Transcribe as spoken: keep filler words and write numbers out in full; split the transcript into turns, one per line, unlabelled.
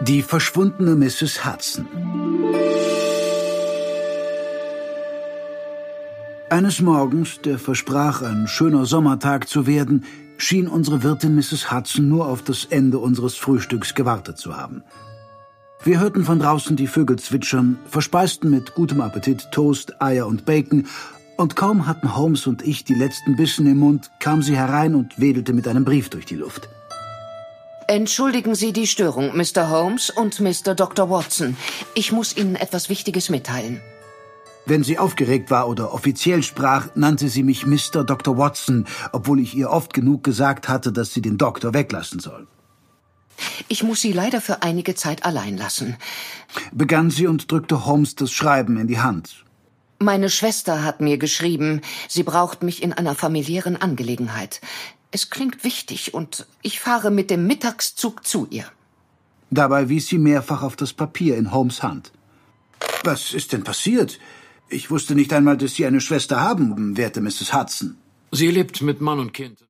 Die verschwundene Misses Hudson. Eines Morgens, der versprach, ein schöner Sommertag zu werden, schien unsere Wirtin Misses Hudson nur auf das Ende unseres Frühstücks gewartet zu haben. Wir hörten von draußen die Vögel zwitschern, verspeisten mit gutem Appetit Toast, Eier und Bacon, und kaum hatten Holmes und ich die letzten Bissen im Mund, kam sie herein und wedelte mit einem Brief durch die Luft.
Entschuldigen Sie die Störung, Mister Holmes und Mister Doktor Watson. Ich muss Ihnen etwas Wichtiges mitteilen.
Wenn sie aufgeregt war oder offiziell sprach, nannte sie mich Mister Doktor Watson, obwohl ich ihr oft genug gesagt hatte, dass sie den Doktor weglassen soll.
Ich muss Sie leider für einige Zeit allein lassen,
begann sie und drückte Holmes das Schreiben in die Hand.
Meine Schwester hat mir geschrieben, sie braucht mich in einer familiären Angelegenheit. Es klingt wichtig und ich fahre mit dem Mittagszug zu ihr.
Dabei wies sie mehrfach auf das Papier in Holmes' Hand. Was ist denn passiert? Ich wusste nicht einmal, dass Sie eine Schwester haben, werte Misses Hudson.
Sie lebt mit Mann und Kind.